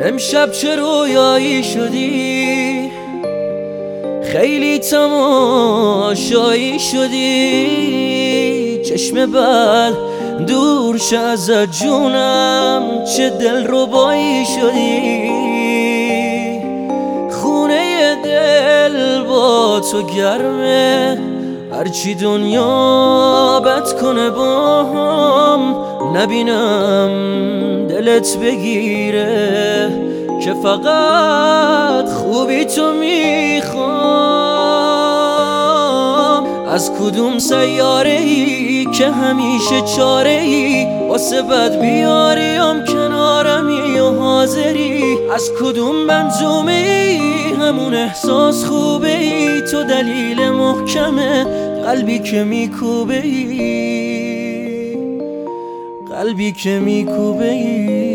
امشب چه رویایی شدی، خیلی تماشایی شدی. چشم بد دور شه ازت جونم، چه دلربایی شدی. خونه دل با تو گرمه، هرچی دنیا بد کنه باهم نبینم دلت بگیره، که فقط خوبی تو میخوام. از کدوم سیاره ای که همیشه چاره ای واسه بد بیاریم کنارمی و حاضری؟ از کدوم منظومه ای همون احساس خوبه ای؟ تو دلیل محکمه قلبی که میکوبه ای، قلبی که میکوبه ای.